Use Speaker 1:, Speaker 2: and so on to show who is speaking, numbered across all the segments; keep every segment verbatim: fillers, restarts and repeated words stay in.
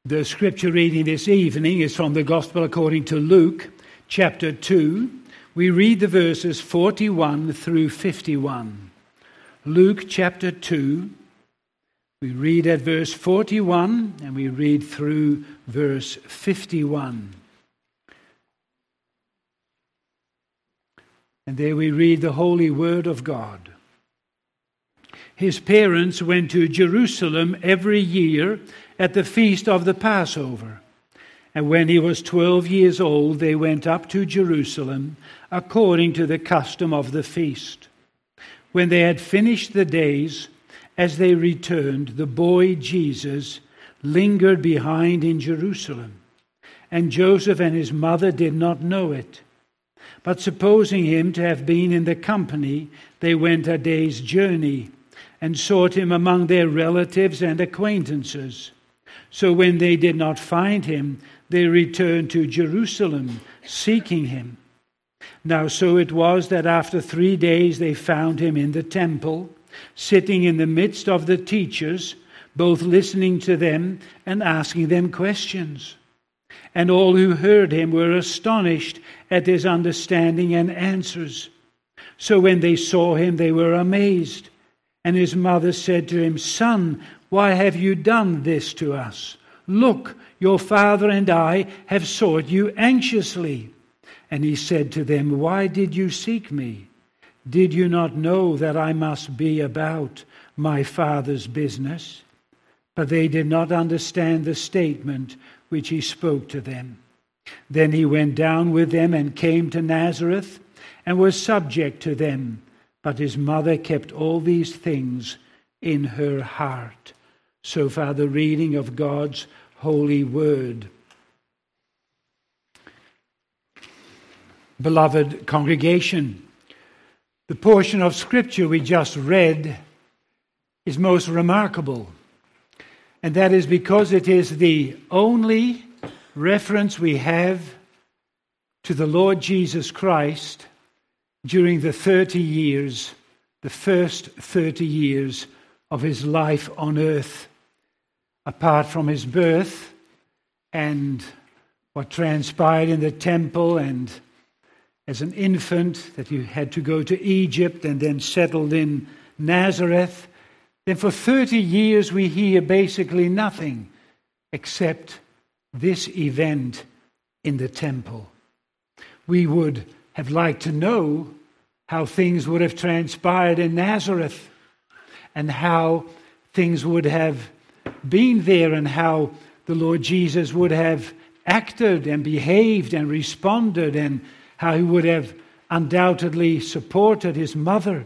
Speaker 1: The scripture reading this evening is from the Gospel according to Luke, chapter two. We read the verses forty-one through fifty-one. Luke chapter two, we read at verse forty-one and we read through verse fifty-one. And there we read the holy word of God. His parents went to Jerusalem every year at the feast of the Passover. And when he was twelve years old, they went up to Jerusalem according to the custom of the feast. When they had finished the days, as they returned, the boy Jesus lingered behind in Jerusalem. And Joseph and his mother did not know it. But supposing him to have been in the company, they went a day's journey and sought him among their relatives and acquaintances. So when they did not find him, they returned to Jerusalem, seeking him. Now so it was that after three days they found him in the temple, sitting in the midst of the teachers, both listening to them and asking them questions. And all who heard him were astonished at his understanding and answers. So when they saw him, they were amazed. And his mother said to him, "Son, why have you done this to us? Look, your father and I have sought you anxiously." And he said to them, "Why did you seek me? Did you not know that I must be about my father's business?" But they did not understand the statement which he spoke to them. Then he went down with them and came to Nazareth and was subject to them. But his mother kept all these things in her heart. So far the reading of God's holy word. Beloved congregation, the portion of Scripture we just read is most remarkable. And that is because it is the only reference we have to the Lord Jesus Christ during the thirty years, the first thirty years of his life on earth. Apart from his birth and what transpired in the temple, and as an infant that he had to go to Egypt and then settled in Nazareth, then for thirty years we hear basically nothing except this event in the temple. We would have liked to know how things would have transpired in Nazareth and how things would have been there and how the Lord Jesus would have acted and behaved and responded, and how he would have undoubtedly supported his mother,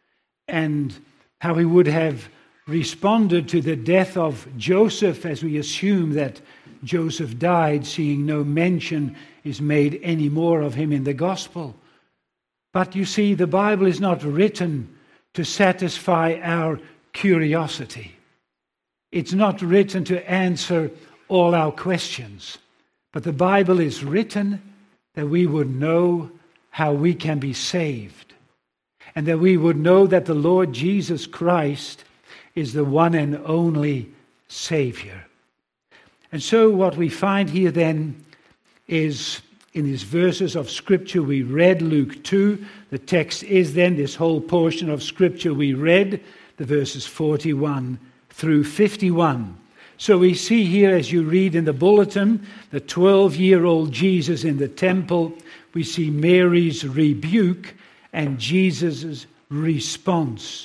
Speaker 1: and how he would have responded to the death of Joseph, as we assume that Joseph died, seeing no mention is made any more of him in the gospel. But you see, the Bible is not written to satisfy our curiosity. It's not written to answer all our questions. But the Bible is written that we would know how we can be saved, and that we would know that the Lord Jesus Christ is the one and only Savior. And so what we find here then is, in these verses of Scripture we read, Luke two, the text is then this whole portion of Scripture we read, the verses forty-one through fifty-one. So we see here, as you read in the bulletin, the twelve-year-old Jesus in the temple. We see Mary's rebuke and Jesus' response.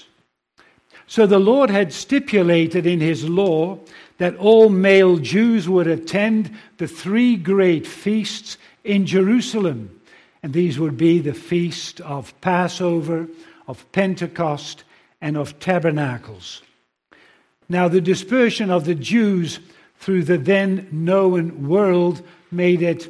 Speaker 1: So the Lord had stipulated in his law that all male Jews would attend the three great feasts in Jerusalem. And these would be the feast of Passover, of Pentecost, and of Tabernacles. Now, the dispersion of the Jews through the then known world made it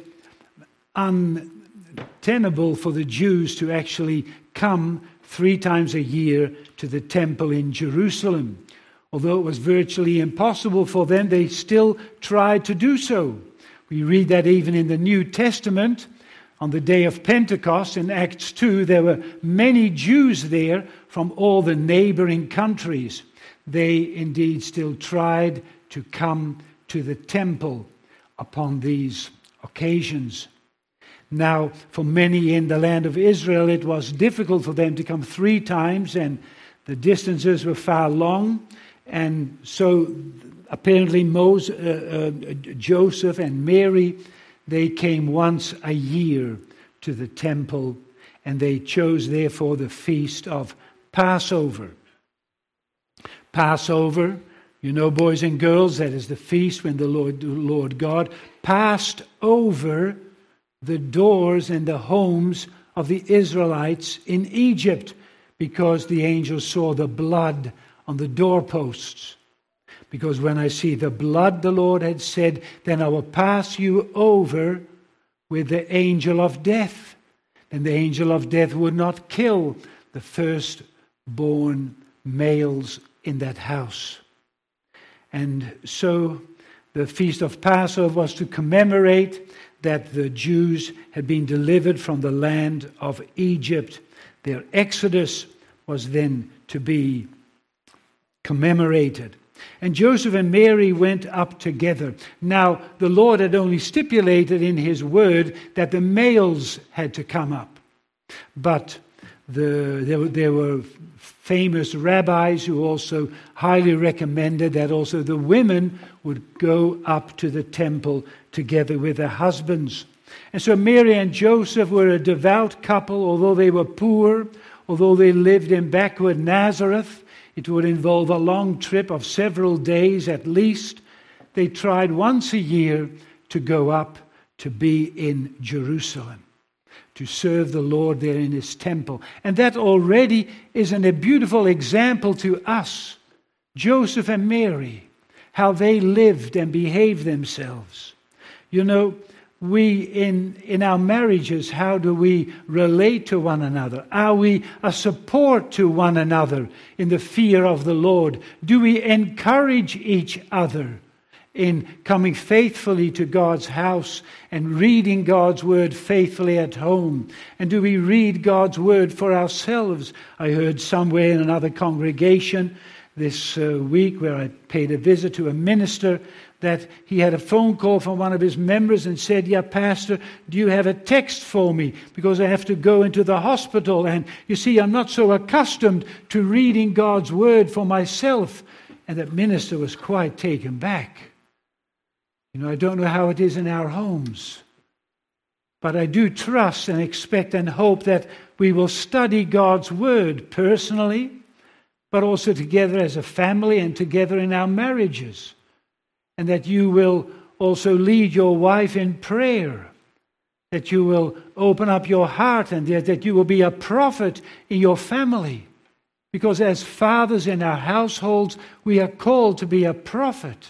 Speaker 1: untenable for the Jews to actually come three times a year to the temple in Jerusalem. Although it was virtually impossible for them, they still tried to do so. We read that even in the New Testament, on the day of Pentecost in Acts two, there were many Jews there from all the neighboring countries. They indeed still tried to come to the temple upon these occasions. Now, for many in the land of Israel, it was difficult for them to come three times, and the distances were far long. And so apparently Moses, uh, uh, Joseph and Mary, they came once a year to the temple, and they chose therefore the feast of Passover. Passover, you know, boys and girls, that is the feast when the Lord, the Lord God passed over the doors and the homes of the Israelites in Egypt, because the angels saw the blood on the doorposts. Because when I see the blood, the Lord had said, then I will pass you over with the angel of death. Then the angel of death would not kill the firstborn males in that house. And so the feast of Passover was to commemorate that the Jews had been delivered from the land of Egypt. Their exodus was then to be commemorated. And Joseph and Mary went up together. Now, the Lord had only stipulated in his word that the males had to come up. But the, there, there were famous rabbis who also highly recommended that also the women would go up to the temple together with their husbands. And so Mary and Joseph were a devout couple, although they were poor, although they lived in backward Nazareth. It would involve a long trip of several days at least. They tried once a year to go up to be in Jerusalem, to serve the Lord there in his temple. And that already is an, a beautiful example to us, Joseph and Mary, how they lived and behaved themselves. You know, we in, in our marriages, how do we relate to one another? Are we a support to one another in the fear of the Lord? Do we encourage each other in coming faithfully to God's house and reading God's word faithfully at home? And do we read God's word for ourselves? I heard somewhere in another congregation this uh, week where I paid a visit to a minister that he had a phone call from one of his members and said, yeah, Pastor, do you have a text for me? Because I have to go into the hospital. And you see, I'm not so accustomed to reading God's word for myself. And that minister was quite taken back. You know, I don't know how it is in our homes, but I do trust and expect and hope that we will study God's word personally, but also together as a family and together in our marriages. And that you will also lead your wife in prayer, that you will open up your heart, and that you will be a prophet in your family. Because as fathers in our households, we are called to be a prophet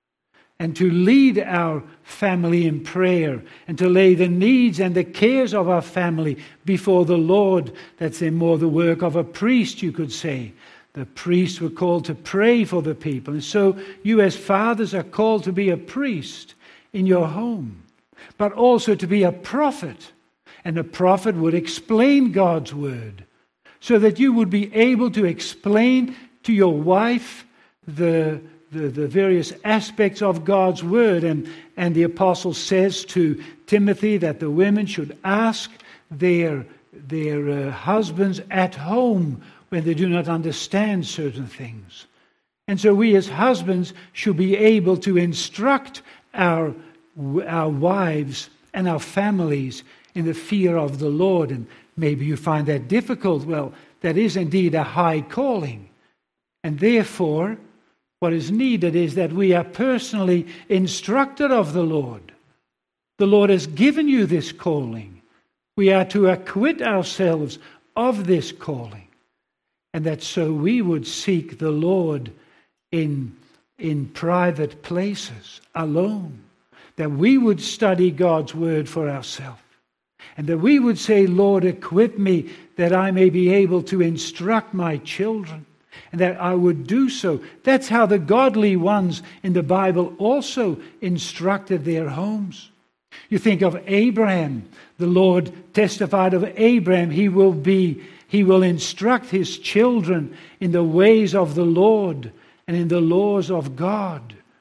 Speaker 1: and to lead our family in prayer and to lay the needs and the cares of our family before the Lord. That's in more the work of a priest, you could say. The priests were called to pray for the people. And so you as fathers are called to be a priest in your home, but also to be a prophet. And a prophet would explain God's word so that you would be able to explain to your wife the, the, the various aspects of God's word. And, and the apostle says to Timothy that the women should ask their, their uh, husbands at home when they do not understand certain things. And so we as husbands should be able to instruct our, our wives and our families in the fear of the Lord. And maybe you find that difficult. Well, that is indeed a high calling. And therefore, what is needed is that we are personally instructed of the Lord. The Lord has given you this calling. We are to acquit ourselves of this calling. And that so we would seek the Lord in, in private places, alone. That we would study God's word for ourselves. And that we would say, Lord, equip me that I may be able to instruct my children. And that I would do so. That's how the godly ones in the Bible also instructed their homes. You think of Abraham. The Lord testified of Abraham, he will be He will instruct his children in the ways of the Lord and in the laws of God.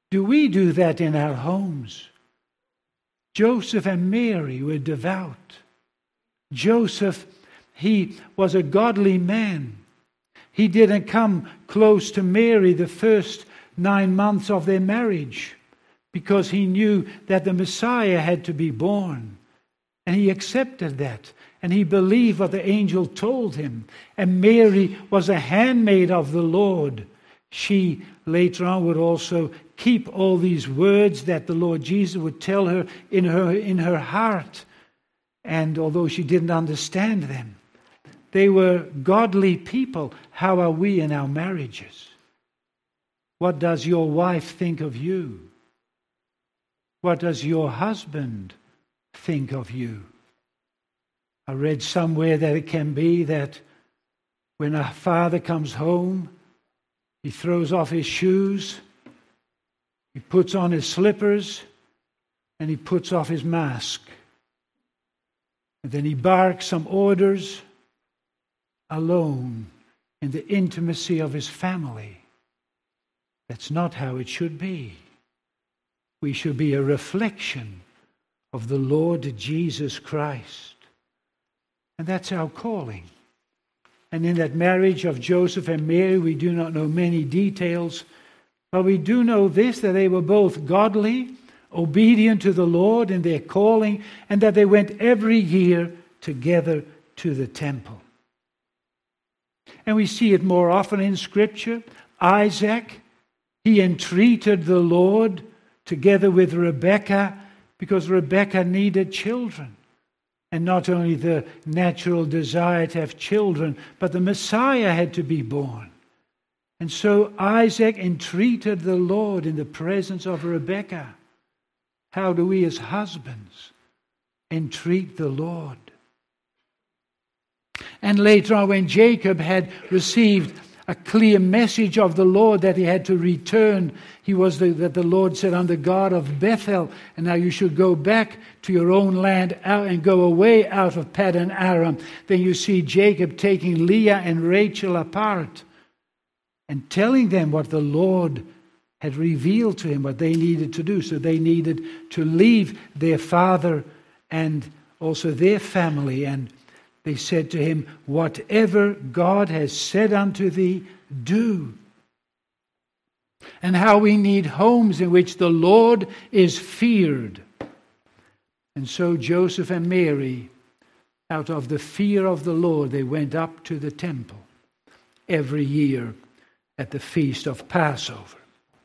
Speaker 1: Do we do that in our homes? Joseph and Mary were devout. Joseph, he was a godly man. He didn't come close to Mary the first nine months of their marriage because he knew that the Messiah had to be born. And he accepted that. And he believed what the angel told him. And Mary was a handmaid of the Lord. She later on would also keep all these words that the Lord Jesus would tell her in her, in her heart. And although she didn't understand them, they were godly people. How are we in our marriages? What does your wife think of you? What does your husband think of you? I read somewhere that it can be that when a father comes home, he throws off his shoes, he puts on his slippers, and he puts off his mask. And then he barks some orders alone in the intimacy of his family. That's not how it should be. We should be a reflection of the Lord Jesus Christ. And that's our calling. And in that marriage of Joseph and Mary, we do not know many details, but we do know this, that they were both godly, obedient to the Lord in their calling, and that they went every year together to the temple. And we see it more often in Scripture. Isaac, he entreated the Lord together with Rebekah because Rebekah needed children. And not only the natural desire to have children, but the Messiah had to be born. And so Isaac entreated the Lord in the presence of Rebekah. How do we as husbands entreat the Lord? And later on, when Jacob had received a clear message of the Lord that he had to return, he was the, that the Lord said, "I'm the God of Bethel, and now you should go back to your own land out and go away out of Paddan Aram." Then you see Jacob taking Leah and Rachel apart and telling them what the Lord had revealed to him, what they needed to do. So they needed to leave their father and also their family. And they said to him, "Whatever God has said unto thee, do." And how we need homes in which the Lord is feared. And so Joseph and Mary, out of the fear of the Lord, they went up to the temple every year at the feast of Passover.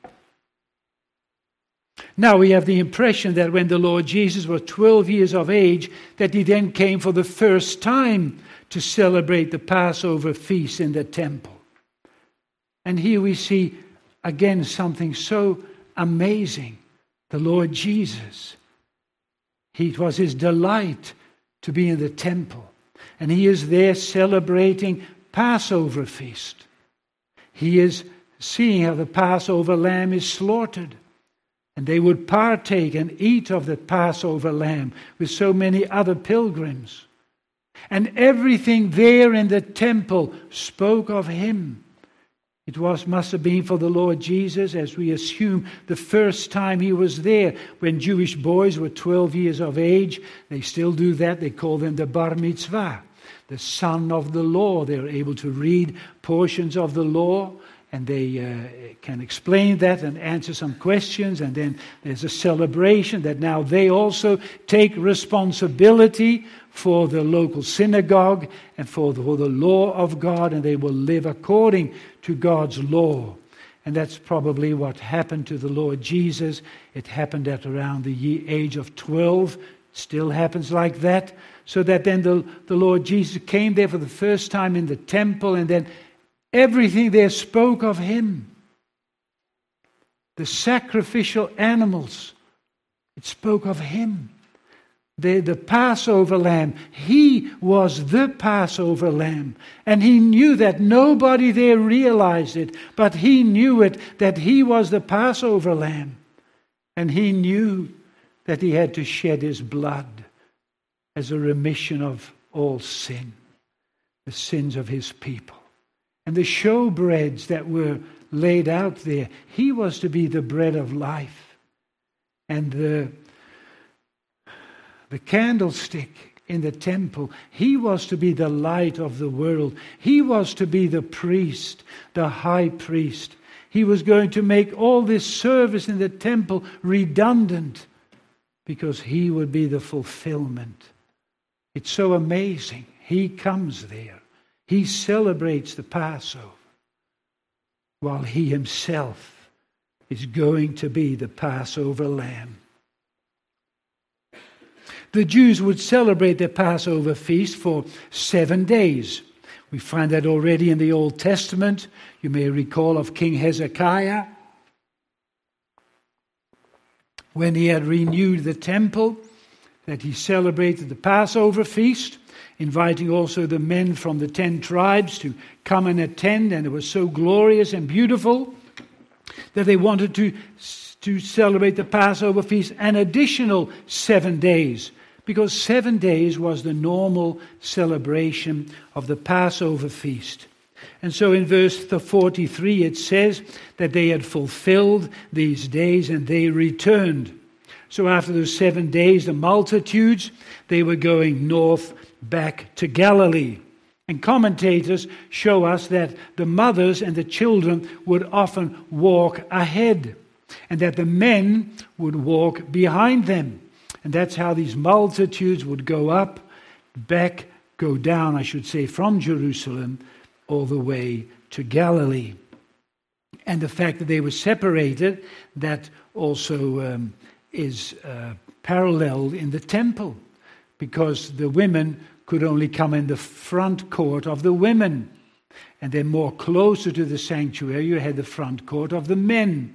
Speaker 1: Now we have the impression that when the Lord Jesus was twelve years of age, that he then came for the first time to celebrate the Passover feast in the temple. And here we see again something so amazing. The Lord Jesus, it was his delight to be in the temple. And he is there celebrating Passover feast. He is seeing how the Passover lamb is slaughtered. And they would partake and eat of the Passover lamb with so many other pilgrims. And everything there in the temple spoke of him. It was must have been for the Lord Jesus, as we assume, the first time he was there, when Jewish boys were twelve years of age. They still do that. They call them the bar mitzvah, the son of the law. They're able to read portions of the law, and they uh, can explain that and answer some questions. And then there's a celebration that now they also take responsibility for the local synagogue and for the, for the law of God, and they will live according to God's law. And that's probably what happened to the Lord Jesus. It happened at around the age of twelve. Still happens like that. So that then the, the Lord Jesus came there for the first time in the temple, and then everything there spoke of him. The sacrificial animals, it spoke of him. The, the Passover lamb, he was the Passover lamb. And he knew that. Nobody there realized it, but he knew it, that he was the Passover lamb. And he knew that he had to shed his blood as a remission of all sin, the sins of his people. And the showbreads that were laid out there. He was to be the bread of life. And the, the candlestick in the temple, he was to be the light of the world. He was to be the priest, the high priest. He was going to make all this service in the temple redundant because he would be the fulfillment. It's so amazing. He comes there. He celebrates the Passover while he himself is going to be the Passover lamb. The Jews would celebrate their Passover feast for seven days. We find that already in the Old Testament. You may recall of King Hezekiah, when he had renewed the temple, that he celebrated the Passover feast, inviting also the men from the ten tribes to come and attend, and it was so glorious and beautiful that they wanted to, to celebrate the Passover feast an additional seven days, because seven days was the normal celebration of the Passover feast. And so in verse forty-three it says that they had fulfilled these days and they returned. So after those seven days, the multitudes, they were going north back to Galilee. And commentators show us that the mothers and the children would often walk ahead, and that the men would walk behind them. And that's how these multitudes would go up, back, go down, I should say, from Jerusalem all the way to Galilee. And the fact that they were separated, that also um, is uh, paralleled in the temple, because the women could only come in the front court of the women. And then more closer to the sanctuary, you had the front court of the men.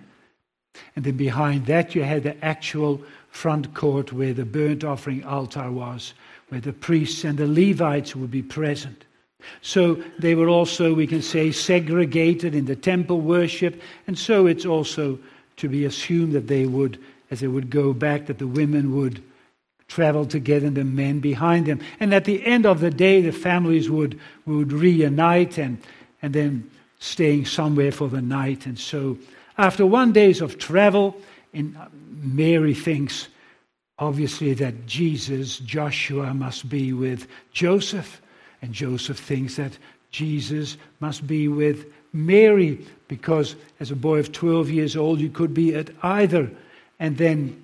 Speaker 1: And then behind that, you had the actual front court where the burnt offering altar was, where the priests and the Levites would be present. So they were also, we can say, segregated in the temple worship. And so it's also to be assumed that they would, as they would go back, that the women would travel together and the men behind them. And at the end of the day, the families would, would reunite and, and then staying somewhere for the night. And so after one days of travel, in, Mary thinks, obviously, that Jesus, Joshua, must be with Joseph. And Joseph thinks that Jesus must be with Mary, because as a boy of twelve years old, you could be at either. And then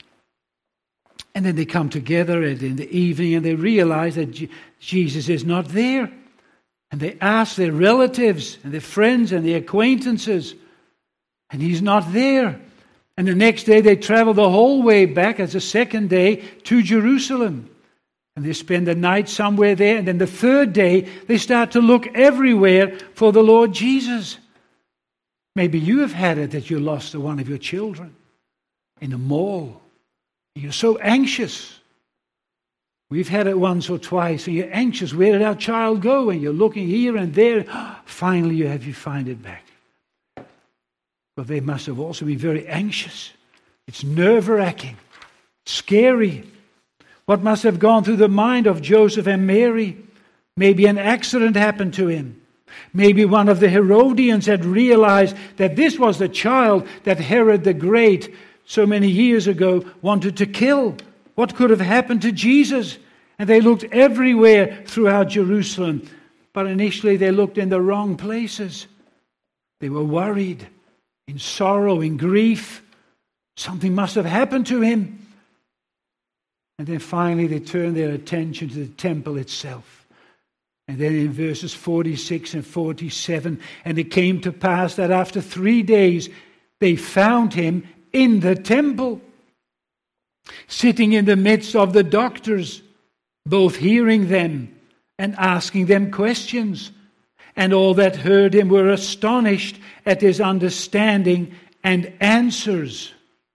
Speaker 1: and then they come together and in the evening and they realize that G- Jesus is not there. And they ask their relatives and their friends and their acquaintances, and he's not there. And the next day they travel the whole way back as a second day to Jerusalem. And they spend the night somewhere there. And then the third day they start to look everywhere for the Lord Jesus. Maybe you have had it that you lost one of your children in a mall. You're so anxious. We've had it once or twice, and you're anxious. Where did our child go? And you're looking here and there. Finally, you have you find it back. Well, they must have also been very anxious. It's nerve-wracking, scary. What must have gone through the mind of Joseph and Mary? Maybe an accident happened to him. Maybe one of the Herodians had realized that this was the child that Herod the Great, so many years ago, wanted to kill. What could have happened to Jesus? And they looked everywhere throughout Jerusalem. But initially they looked in the wrong places. They were worried, in sorrow, in grief. Something must have happened to him. And then finally they turned their attention to the temple itself. And then in verses forty-six and forty-seven, and it came to pass that after three days they found him in the temple, sitting in the midst of the doctors, both hearing them and asking them questions. And all that heard him were astonished at his understanding and answers.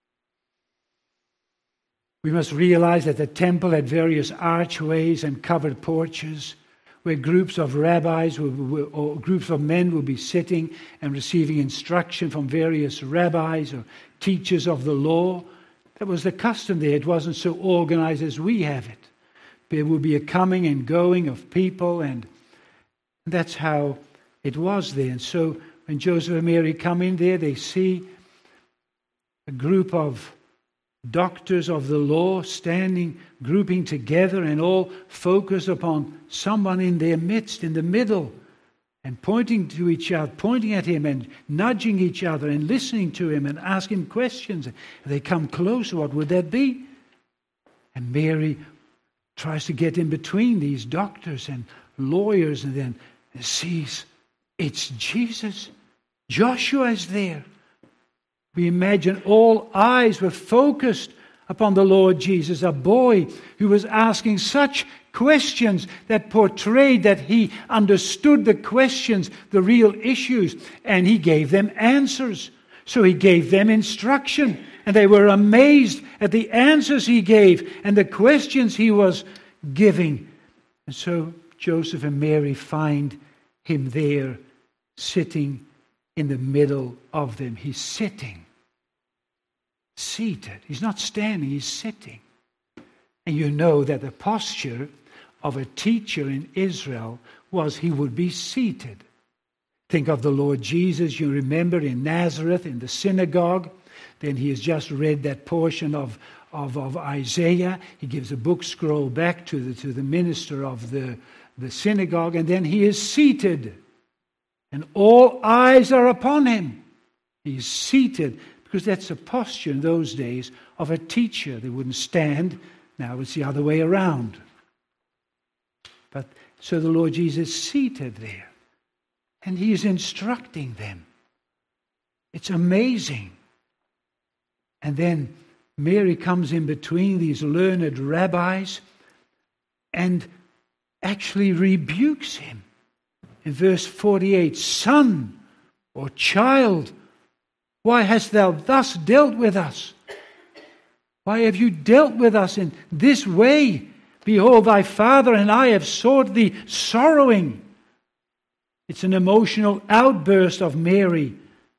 Speaker 1: We must realize that the temple had various archways and covered porches where groups of rabbis or groups of men would be sitting and receiving instruction from various rabbis or teachers of the law. That was the custom there. It wasn't so organized as we have it. There would be a coming and going of people, and that's how it was there. And so When Joseph and Mary come in there, they see a group of doctors of the law standing, grouping together, and all focus upon someone in their midst, in the middle, and pointing to each other, pointing at him and nudging each other and listening to him and asking questions. And they come closer. What would that be? And Mary tries to get in between these doctors and lawyers, and then sees it's Jesus. Joshua is there. We imagine all eyes were focused upon the Lord Jesus, a boy who was asking such questions that portrayed that he understood the questions, the real issues, and he gave them answers. So he gave them instruction, and they were amazed at the answers he gave and the questions he was giving. And so Joseph and Mary find him there, sitting in the middle of them. He's sitting. Seated. He's not standing, he's sitting. And you know that the posture of a teacher in Israel was he would be seated. Think of the Lord Jesus, you remember, in Nazareth, in the synagogue. Then he has just read that portion of, of, of Isaiah. He gives a book scroll back to the, to the minister of the, the synagogue, and then he is seated. And all eyes are upon him. He's seated, because that's a posture in those days of a teacher. They wouldn't stand. Now it's the other way around. But so the Lord Jesus is seated there, and he is instructing them. It's amazing. And then Mary comes in between these learned rabbis and actually rebukes him. In verse forty-eight, "Son or child, why hast thou thus dealt with us? Why have you dealt with us in this way? Behold, thy father and I have sought thee sorrowing." It's an emotional outburst of Mary.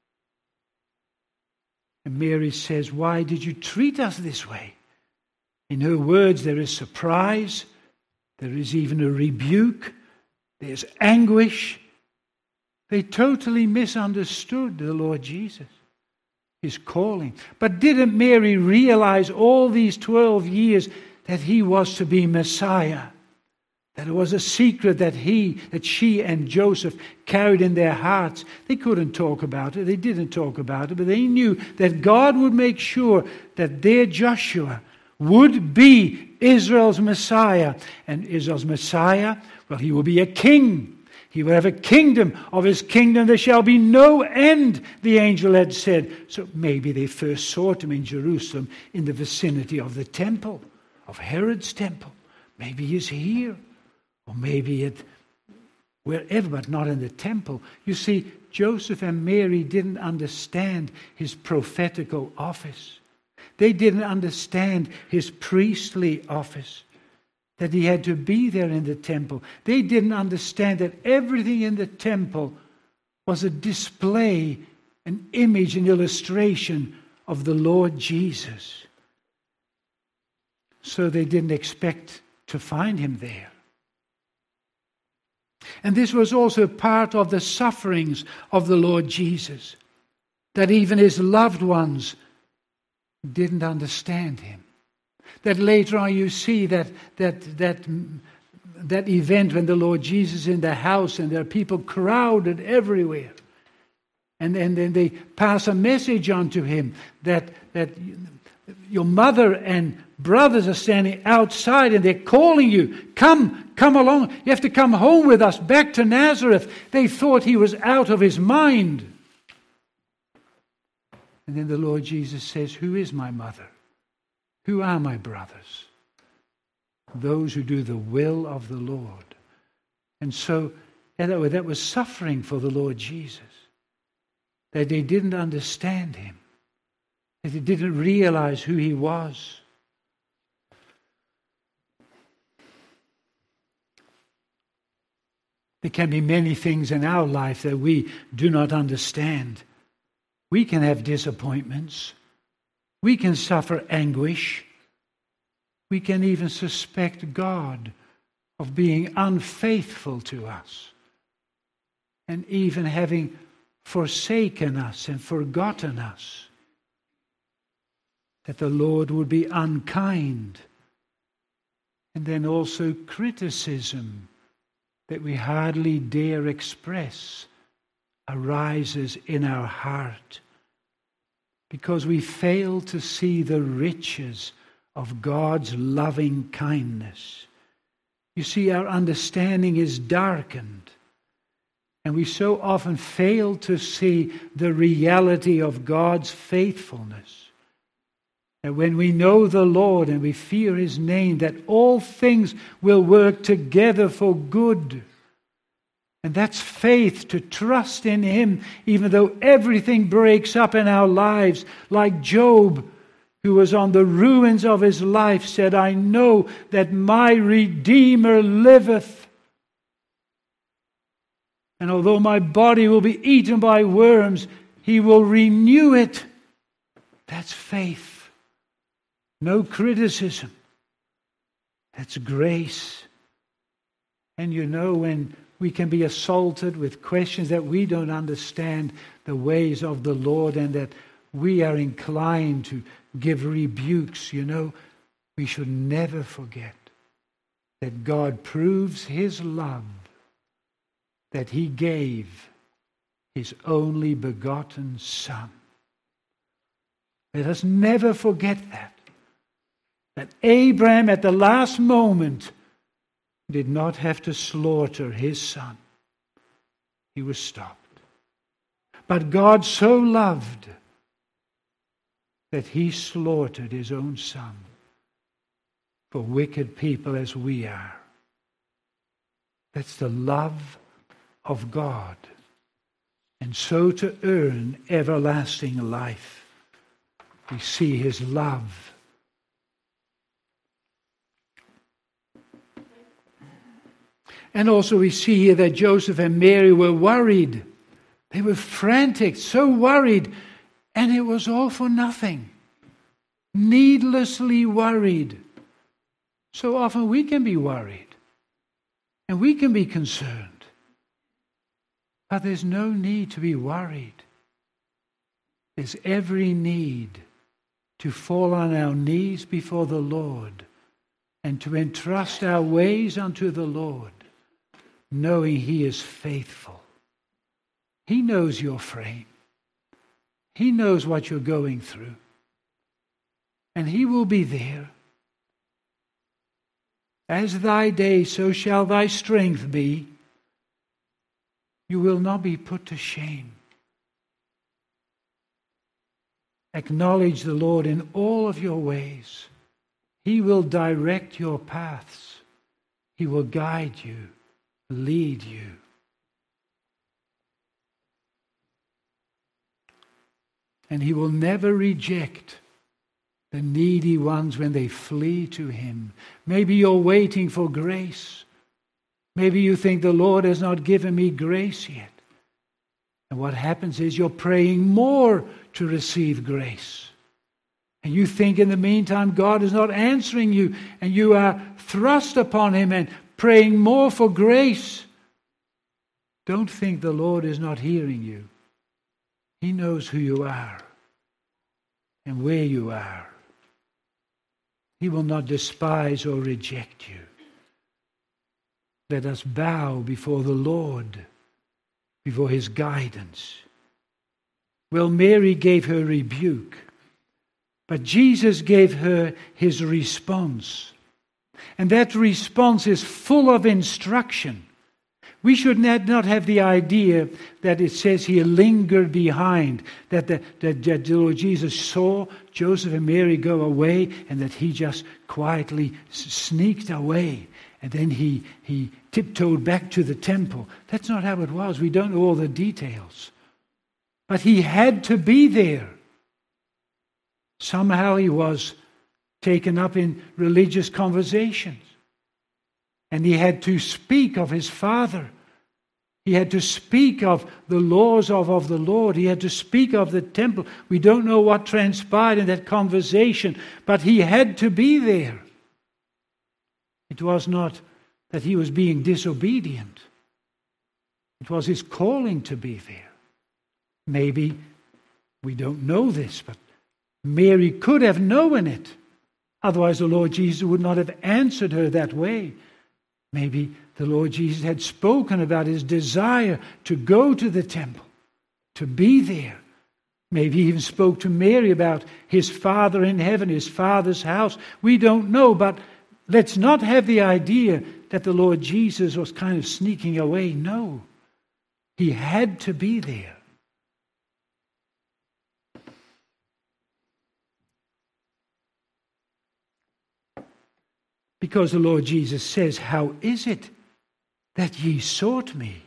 Speaker 1: And Mary says, "Why did you treat us this way?" In her words, there is surprise. There is even a rebuke. There's anguish. They totally misunderstood the Lord Jesus, his calling. But didn't Mary realize all these twelve years that he was to be Messiah? That it was a secret that he, that she and Joseph carried in their hearts. They couldn't talk about it. They didn't talk about it. But they knew that God would make sure that their Joshua would be Israel's Messiah. And Israel's Messiah, well, he will be a king. He will have a kingdom. Of his kingdom there shall be no end, the angel had said. So maybe they first sought him in Jerusalem, in the vicinity of the temple, of Herod's temple. Maybe he's here. Or maybe at wherever, but not in the temple. You see, Joseph and Mary didn't understand his prophetical office. They didn't understand his priestly office, that he had to be there in the temple. They didn't understand that everything in the temple was a display, an image, an illustration of the Lord Jesus. So they didn't expect to find him there. And this was also part of the sufferings of the Lord Jesus, that even his loved ones didn't understand him. That later on you see that that that that event when the Lord Jesus is in the house and there are people crowded everywhere. And, and then they pass a message on to him that that your mother and brothers are standing outside and they're calling you. Come, come along. You have to come home with us, back to Nazareth. They thought he was out of his mind. And then the Lord Jesus says, "Who is my mother? Who are my brothers?" Those who do the will of the Lord. And so that was suffering for the Lord Jesus. That they didn't understand him. That they didn't realize who he was. There can be many things in our life that we do not understand. We can have disappointments. We can suffer anguish. We can even suspect God of being unfaithful to us. And even having forsaken us and forgotten us, that the Lord would be unkind, and then also criticism that we hardly dare express arises in our heart because we fail to see the riches of God's loving kindness. You see, our understanding is darkened, and we so often fail to see the reality of God's faithfulness. That when we know the Lord and we fear His name, that all things will work together for good. And that's faith, to trust in Him, even though everything breaks up in our lives. Like Job, who was on the ruins of his life, said, I know that my Redeemer liveth. And although my body will be eaten by worms, He will renew it. That's faith. No criticism. That's grace. And you know, when we can be assaulted with questions that we don't understand the ways of the Lord, and that we are inclined to give rebukes, you know, we should never forget that God proves His love, that He gave His only begotten Son. Let us never forget that. That Abraham at the last moment did not have to slaughter his son. He was stopped. But God so loved that He slaughtered His own Son for wicked people as we are. That's the love of God. And so to earn everlasting life, we see His love. And also we see here that Joseph and Mary were worried. They were frantic, so worried. And it was all for nothing. Needlessly worried. So often we can be worried. And we can be concerned. But there's no need to be worried. There's every need to fall on our knees before the Lord and to entrust our ways unto the Lord, knowing He is faithful. He knows your frame. He knows what you're going through. And He will be there. As thy day, so shall thy strength be. You will not be put to shame. Acknowledge the Lord in all of your ways. He will direct your paths. He will guide you, lead you. And He will never reject the needy ones when they flee to Him. Maybe you're waiting for grace. Maybe you think the Lord has not given me grace yet. And what happens is you're praying more to receive grace. And you think in the meantime God is not answering you, and you are thrust upon Him and praying more for grace. Don't think the Lord is not hearing you. He knows who you are and where you are. He will not despise or reject you. Let us bow before the Lord, before His guidance. Well, Mary gave her rebuke, but Jesus gave her His response. And that response is full of instruction. We should not have the idea that it says He lingered behind, that, the, that, that the Lord Jesus saw Joseph and Mary go away and that He just quietly sneaked away and then he, he tiptoed back to the temple. That's not how it was. We don't know all the details. But He had to be there. Somehow He was taken up in religious conversations. And He had to speak of His Father. He had to speak of the laws of, of the Lord. He had to speak of the temple. We don't know what transpired in that conversation, but He had to be there. It was not that He was being disobedient. It was His calling to be there. Maybe we don't know this, but Mary could have known it. Otherwise, the Lord Jesus would not have answered her that way. Maybe the Lord Jesus had spoken about his desire to go to the temple, to be there. Maybe he even spoke to Mary about his Father in heaven, his Father's house. We don't know, but let's not have the idea that the Lord Jesus was kind of sneaking away. No, he had to be there. Because the Lord Jesus says, "How is it that ye sought me?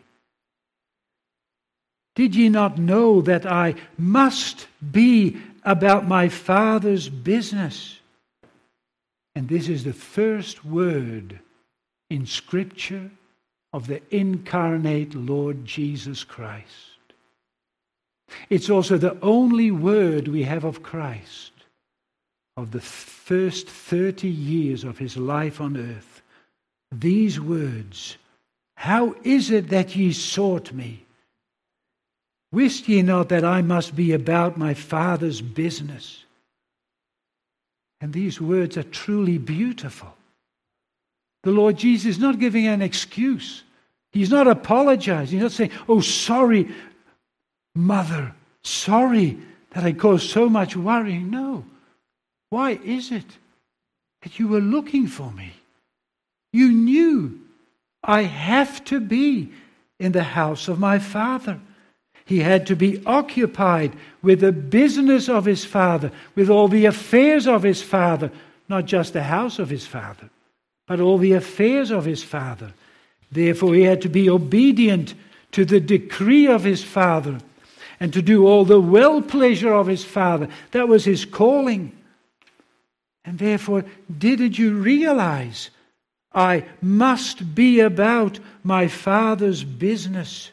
Speaker 1: Did ye not know that I must be about my Father's business?" And this is the first word in Scripture of the incarnate Lord Jesus Christ. It's also the only word we have of Christ of the first thirty years of his life on earth. These words, "How is it that ye sought me? Wist ye not that I must be about my Father's business?" And these words are truly beautiful. The Lord Jesus is not giving an excuse. He's not apologizing. He's not saying, "Oh, sorry, mother, sorry that I caused so much worrying." No. Why is it that you were looking for me? You knew I have to be in the house of my Father. He had to be occupied with the business of his Father, with all the affairs of his Father, not just the house of his Father, but all the affairs of his Father. Therefore, he had to be obedient to the decree of his Father and to do all the well pleasure of his Father. That was his calling. And therefore, didn't you realize I must be about my Father's business?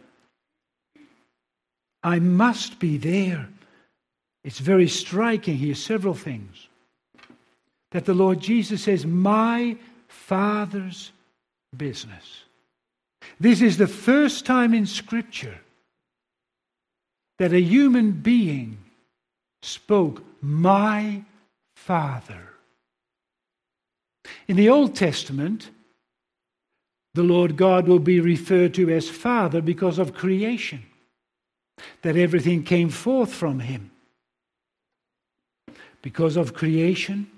Speaker 1: I must be there. It's very striking here, several things. That the Lord Jesus says, "My Father's business." This is the first time in Scripture that a human being spoke, "My Father." In the Old Testament, the Lord God will be referred to as Father because of creation, that everything came forth from him. Because of creation,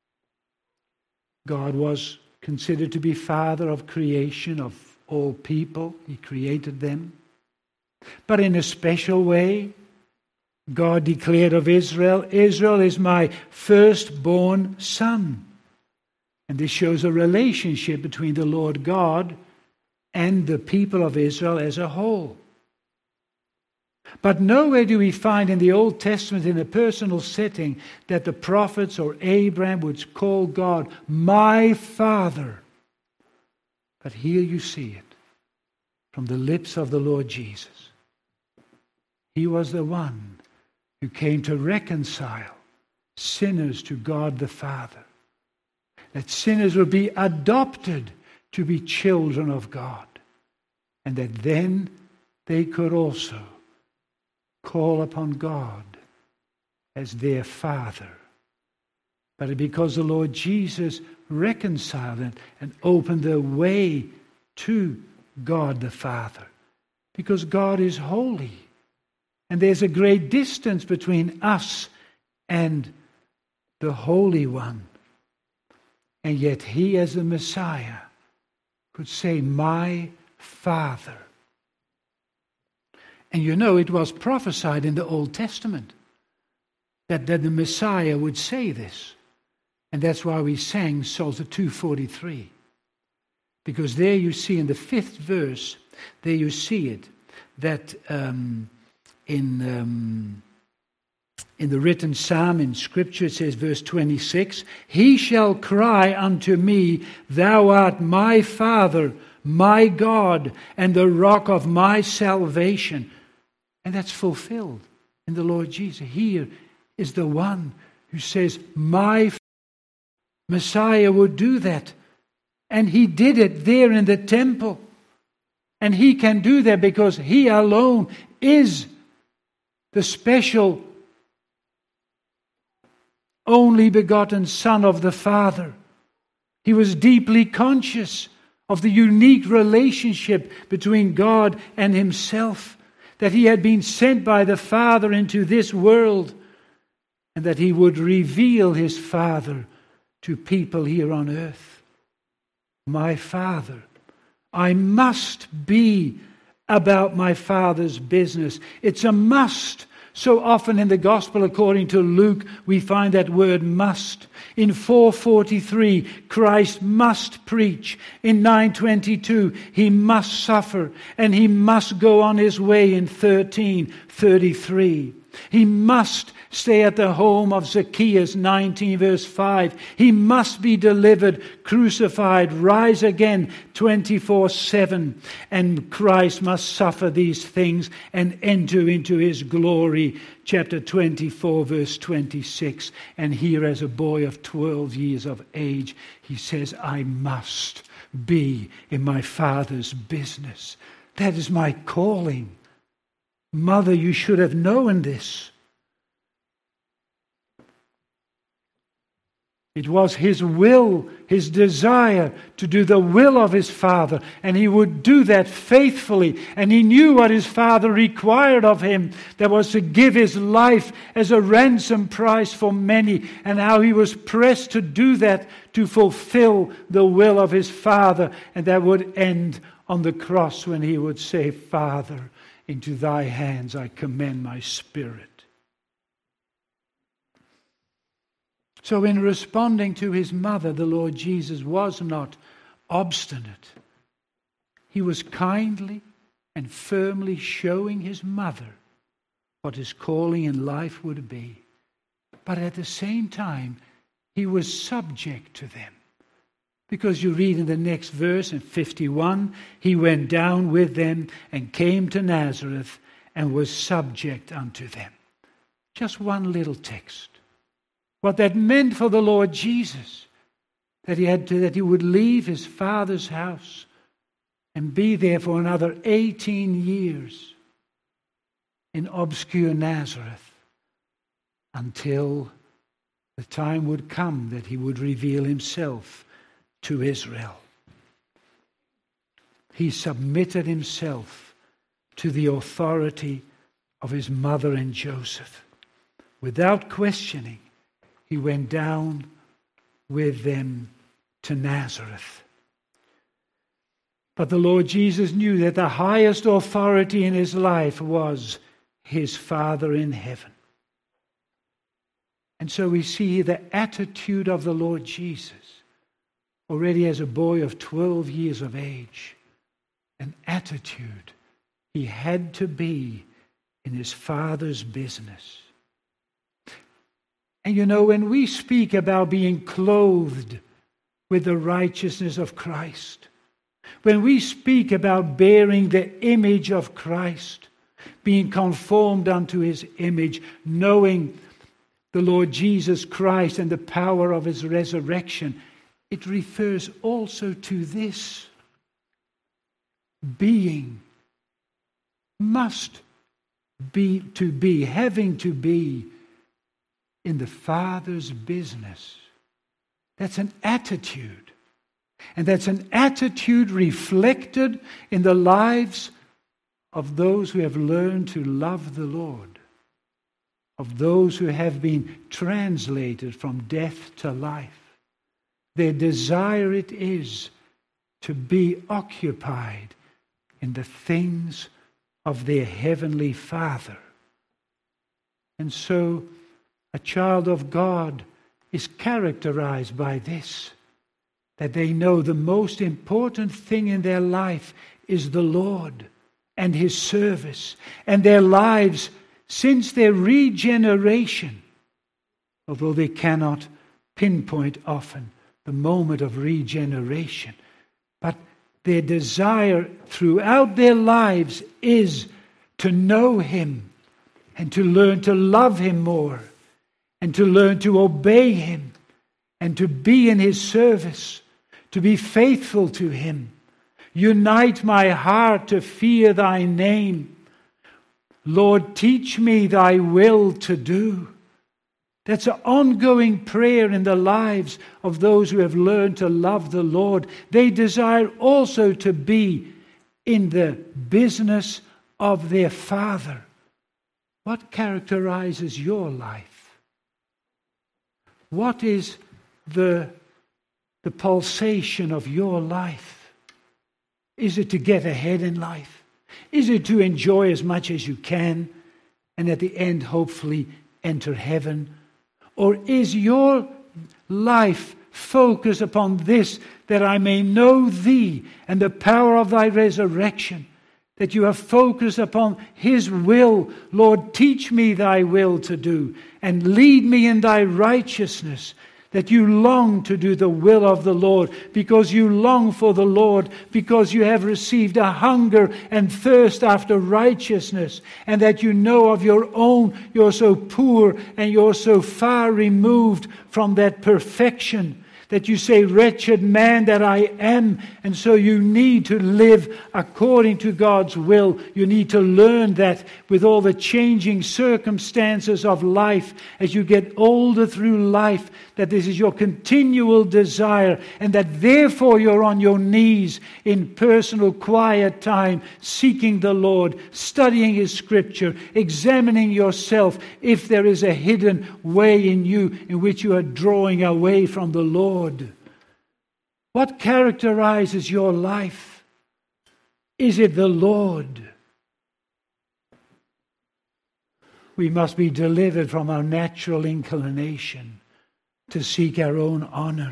Speaker 1: God was considered to be Father of creation, of all people. He created them. But in a special way, God declared of Israel, "Israel is my firstborn son." And this shows a relationship between the Lord God and the people of Israel as a whole. But nowhere do we find in the Old Testament, in a personal setting, that the prophets or Abraham would call God "my Father." But here you see it from the lips of the Lord Jesus. He was the one who came to reconcile sinners to God the Father. That sinners would be adopted to be children of God. And that then they could also call upon God as their Father. But because the Lord Jesus reconciled it and opened the way to God the Father. Because God is holy. And there's a great distance between us and the Holy One. And yet he, as the Messiah, could say, "My Father." And you know, it was prophesied in the Old Testament that, that the Messiah would say this. And that's why we sang Psalm two forty-three. Because there you see in the fifth verse, there you see it, that um, in, um, in the written psalm in Scripture, it says, verse twenty-six, "He shall cry unto me, Thou art my Father, my God, and the rock of my salvation." And that's fulfilled in the Lord Jesus. Here is the one who says, "My Messiah would do that." And he did it there in the temple. And he can do that because he alone is the special only begotten Son of the Father. He was deeply conscious of the unique relationship between God and himself, that he had been sent by the Father into this world, and that he would reveal his Father to people here on earth. My Father. I must be about my Father's business. It's a must. So often in the Gospel according to Luke, we find that word must. In four forty-three, Christ must preach. In nine twenty-two, he must suffer. And he must go on his way in thirteen thirty-three. He must stay at the home of Zacchaeus, nineteen verse five. He must be delivered, crucified, rise again, twenty-four seven. And Christ must suffer these things and enter into his glory, chapter twenty-four verse twenty-six. And here as a boy of twelve years of age, he says, I must be in my Father's business. That is my calling. Mother, you should have known this. It was his will, his desire to do the will of his Father, and he would do that faithfully. And he knew what his Father required of him, that was to give his life as a ransom price for many, and how he was pressed to do that to fulfill the will of his Father, and that would end on the cross when he would say, Father, into thy hands I commend my spirit. So in responding to his mother, the Lord Jesus was not obstinate. He was kindly and firmly showing his mother what his calling in life would be. But at the same time, he was subject to them. Because you read in the next verse, in fifty-one, he went down with them and came to Nazareth and was subject unto them. Just one little text. What that meant for the Lord Jesus, that he had to, that he would leave his Father's house and be there for another eighteen years in obscure Nazareth until the time would come that he would reveal himself to Israel. He submitted himself to the authority of his mother and Joseph. Without questioning, he went down with them to Nazareth. But the Lord Jesus knew that the highest authority in his life was his Father in heaven. And so we see the attitude of the Lord Jesus, already as a boy of twelve years of age, an attitude he had to be in his Father's business. And you know, when we speak about being clothed with the righteousness of Christ, when we speak about bearing the image of Christ, being conformed unto his image, knowing the Lord Jesus Christ and the power of his resurrection, it refers also to this. Being must be to be, having to be in the Father's business. That's an attitude. And that's an attitude reflected in the lives of those who have learned to love the Lord, of those who have been translated from death to life. Their desire it is to be occupied in the things of their heavenly Father. And so a child of God is characterized by this, that they know the most important thing in their life is the Lord and his service, and their lives since their regeneration, although they cannot pinpoint often the moment of regeneration, but their desire throughout their lives is to know him and to learn to love him more and to learn to obey him and to be in his service, to be faithful to him. Unite my heart to fear thy name. Lord, teach me thy will to do. That's an ongoing prayer in the lives of those who have learned to love the Lord. They desire also to be in the business of their Father. What characterizes your life? What is the, the pulsation of your life? Is it to get ahead in life? Is it to enjoy as much as you can and at the end hopefully enter heaven? Or is your life focused upon this, that I may know thee and the power of thy resurrection? That you are focused upon his will. Lord, teach me thy will to do and lead me in thy righteousness. That you long to do the will of the Lord, because you long for the Lord, because you have received a hunger and thirst after righteousness, and that you know of your own, you're so poor and you're so far removed from that perfection, that you say, wretched man that I am, and so you need to live according to God's will. You need to learn that with all the changing circumstances of life, as you get older through life, that this is your continual desire, and that therefore you're on your knees in personal quiet time, seeking the Lord, studying his scripture, examining yourself if there is a hidden way in you in which you are drawing away from the Lord. What characterizes your life? Is it the Lord? We must be delivered from our natural inclination to seek our own honor,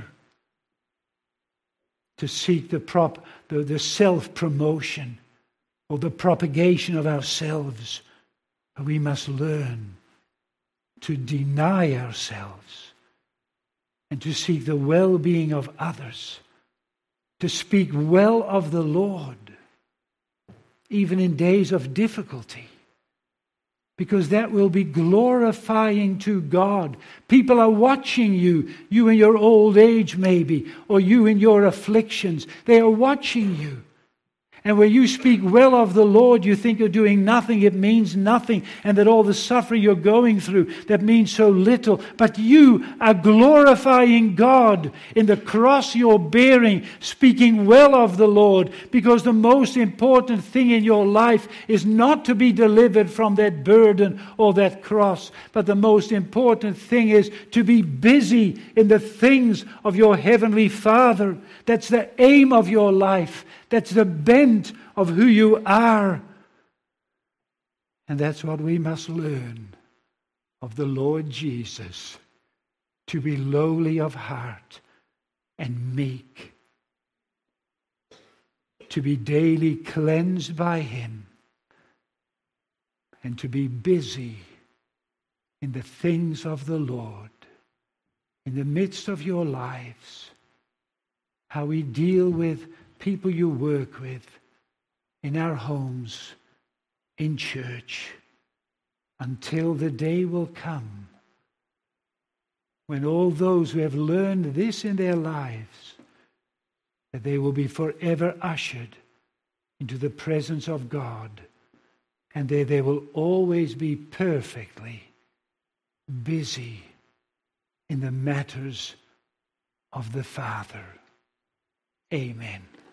Speaker 1: to seek the prop, the, the self-promotion or the propagation of ourselves. We must learn to deny ourselves and to seek the well-being of others, to speak well of the Lord, even in days of difficulty, because that will be glorifying to God. People are watching you, you in your old age maybe, or you in your afflictions. They are watching you. And when you speak well of the Lord, you think you're doing nothing, it means nothing, and that all the suffering you're going through, that means so little. But you are glorifying God in the cross you're bearing, speaking well of the Lord, because the most important thing in your life is not to be delivered from that burden or that cross, but the most important thing is to be busy in the things of your heavenly Father. That's the aim of your life. That's the bent of who you are. And that's what we must learn of the Lord Jesus, to be lowly of heart and meek, to be daily cleansed by him, and to be busy in the things of the Lord, in the midst of your lives, how we deal with people you work with, in our homes, in church, until the day will come when all those who have learned this in their lives, that they will be forever ushered into the presence of God, and there they will always be perfectly busy in the matters of the Father. Amen.